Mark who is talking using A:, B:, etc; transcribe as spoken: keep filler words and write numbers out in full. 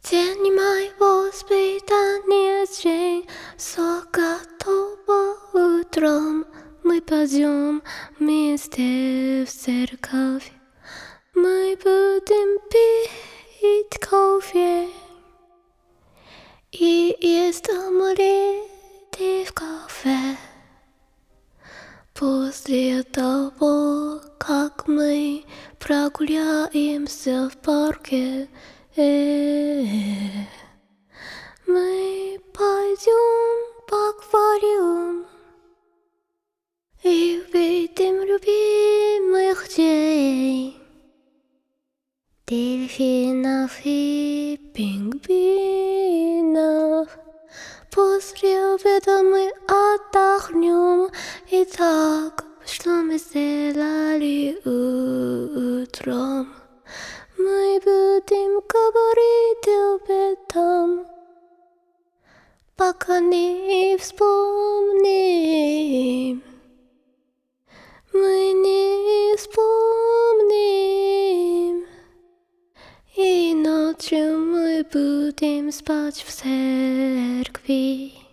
A: День мой воспитания день, все готово утром. Мы пойдем вместе в церковь. Мы будем пить кофе и есть омлеты в кафе. После того, как мы прогуляемся в парке, мы пойдем в аквариум и увидим любимых детей, дельфинов и пингвинов. После обеда мы отдохнем. Итак, что мы сделали утром? Мы будем говорить об этом, пока не вспомним. Мы не вспомним. И ночью мы будем спать в церкви.